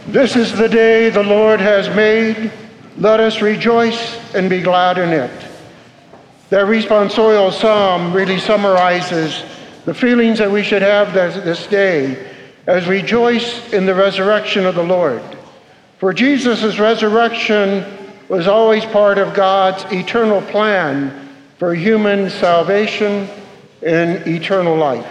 This is the day the Lord has made. Let us rejoice and be glad in it. That responsorial psalm really summarizes the feelings that we should have this day as we rejoice in the resurrection of the Lord. For Jesus' resurrection was always part of God's eternal plan for human salvation and eternal life.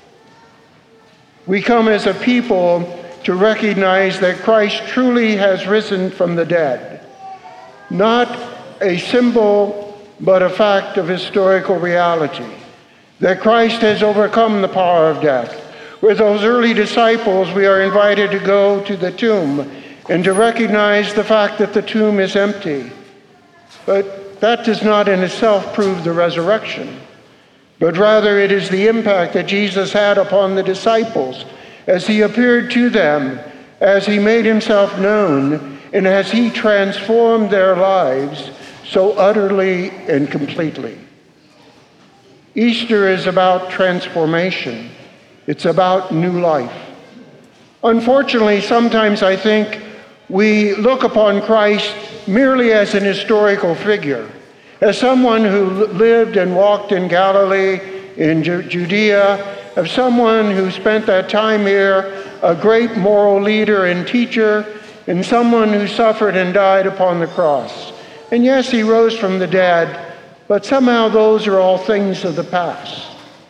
We come as a people to recognize that Christ truly has risen from the dead, not a symbol, but a fact of historical reality, that Christ has overcome the power of death. With those early disciples, we are invited to go to the tomb and to recognize the fact that the tomb is empty. But that does not in itself prove the resurrection, but rather it is the impact that Jesus had upon the disciples as he appeared to them, as he made himself known, and as he transformed their lives so utterly and completely. Easter is about transformation. It's about new life. Unfortunately, sometimes I think we look upon Christ merely as an historical figure, as someone who lived and walked in Galilee, in Judea, of someone who spent that time here, a great moral leader and teacher, and someone who suffered and died upon the cross. And yes, he rose from the dead, but somehow those are all things of the past.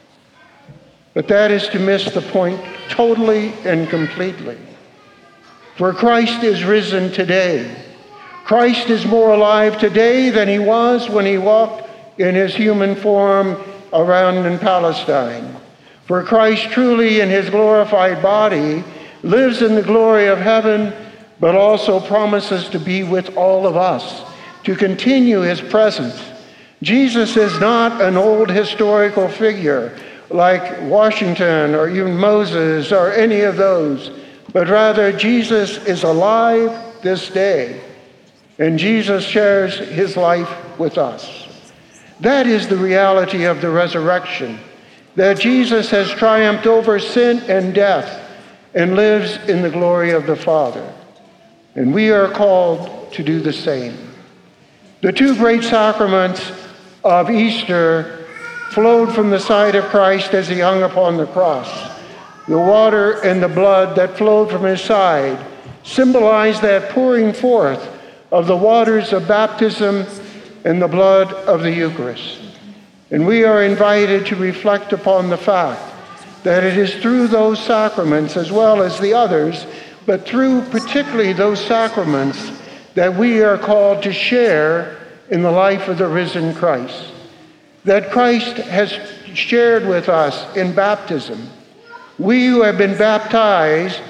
But that is to miss the point totally and completely. For Christ is risen today. Christ is more alive today than he was when he walked in his human form around in Palestine. For Christ truly in his glorified body lives in the glory of heaven, but also promises to be with all of us, to continue his presence. Jesus is not an old historical figure like Washington or even Moses or any of those, but rather Jesus is alive this day, and Jesus shares his life with us. That is the reality of the resurrection, that Jesus has triumphed over sin and death and lives in the glory of the Father. And we are called to do the same. The two great sacraments of Easter flowed from the side of Christ as he hung upon the cross. The water and the blood that flowed from his side symbolized that pouring forth of the waters of baptism and the blood of the Eucharist. And we are invited to reflect upon the fact that it is through those sacraments as well as the others, but through particularly those sacraments that we are called to share in the life of the risen Christ. That Christ has shared with us in baptism. We who have been baptized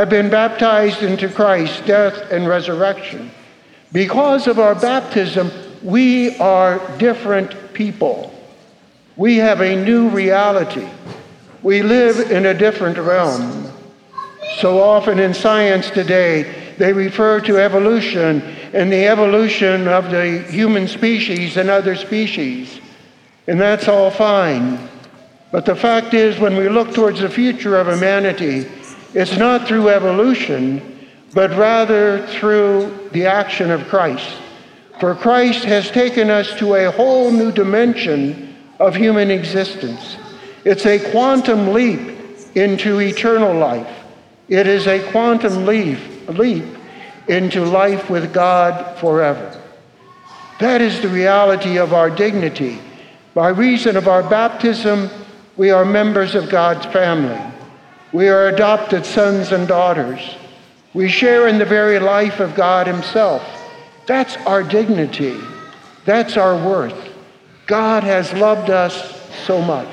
into Christ's death and resurrection. Because of our baptism, we are different people. We have a new reality. We live in a different realm. So often in science today, they refer to evolution and the evolution of the human species and other species. And that's all fine. But the fact is, when we look towards the future of humanity, it's not through evolution, but rather through the action of Christ. For Christ has taken us to a whole new dimension of human existence. It's a quantum leap into eternal life. It is a quantum leap into life with God forever. That is the reality of our dignity. By reason of our baptism, we are members of God's family. We are adopted sons and daughters. We share in the very life of God himself. That's our dignity. That's our worth. God has loved us so much.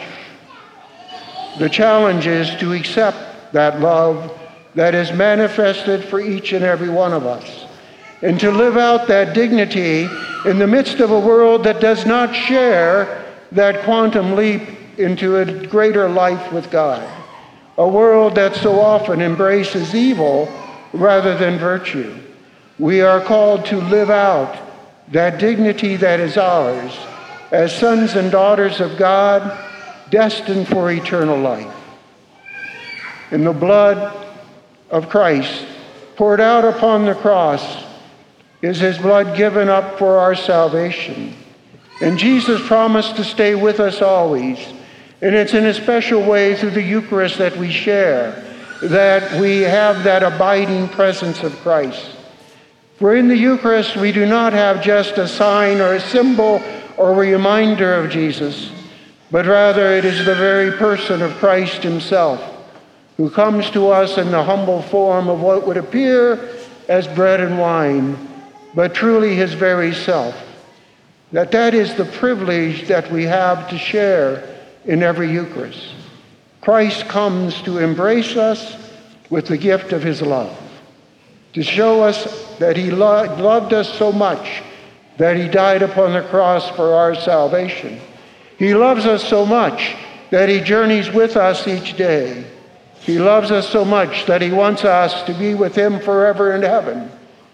The challenge is to accept that love that is manifested for each and every one of us, and to live out that dignity in the midst of a world that does not share that quantum leap into a greater life with God, a world that so often embraces evil rather than virtue. We are called to live out that dignity that is ours as sons and daughters of God, destined for eternal life. In the blood of Christ, poured out upon the cross is his blood given up for our salvation. And Jesus promised to stay with us always. And it's in a special way through the Eucharist that we share, that we have that abiding presence of Christ. For in the Eucharist, we do not have just a sign or a symbol or a reminder of Jesus, but rather it is the very person of Christ himself who comes to us in the humble form of what would appear as bread and wine, but truly his very self. That is the privilege that we have to share in every Eucharist. Christ comes to embrace us with the gift of his love, to show us that he loved us so much that he died upon the cross for our salvation. He loves us so much that he journeys with us each day. He loves us so much that he wants us to be with him forever in heaven.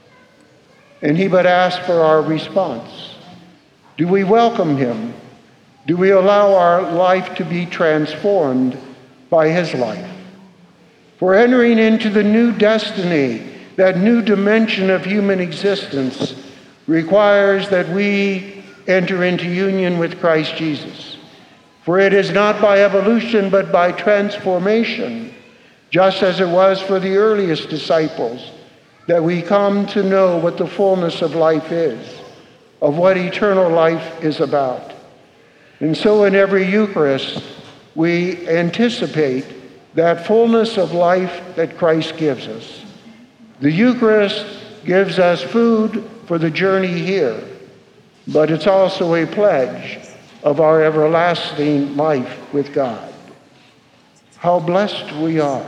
And he but asks for our response. Do we welcome him? Do we allow our life to be transformed by his life? For entering into the new destiny, that new dimension of human existence, requires that we enter into union with Christ Jesus. For it is not by evolution, but by transformation, just as it was for the earliest disciples, that we come to know what the fullness of life is, of what eternal life is about. And so in every Eucharist, we anticipate that fullness of life that Christ gives us. The Eucharist gives us food for the journey here, but it's also a pledge of our everlasting life with God. How blessed we are.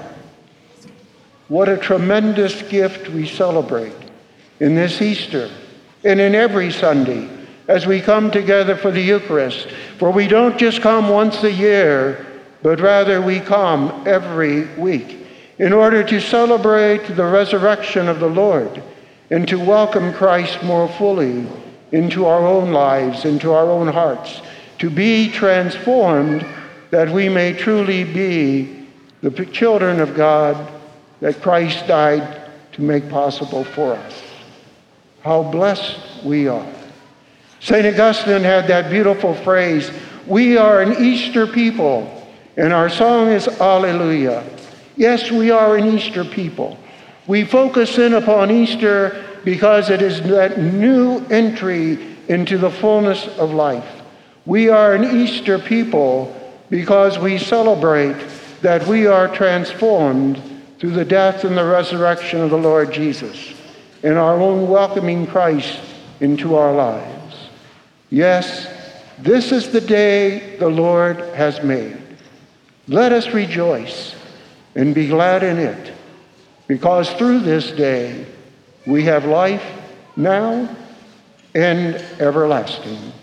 What a tremendous gift we celebrate in this Easter and in every Sunday as we come together for the Eucharist. For we don't just come once a year, but rather we come every week in order to celebrate the resurrection of the Lord and to welcome Christ more fully into our own lives, into our own hearts, to be transformed that we may truly be the children of God that Christ died to make possible for us. How blessed we are. St. Augustine had that beautiful phrase, we are an Easter people, and our song is Alleluia. Yes, we are an Easter people. We focus in upon Easter because it is that new entry into the fullness of life. We are an Easter people because we celebrate that we are transformed through the death and the resurrection of the Lord Jesus and our own welcoming Christ into our lives. Yes, this is the day the Lord has made. Let us rejoice and be glad in it, because through this day we have life now and everlasting.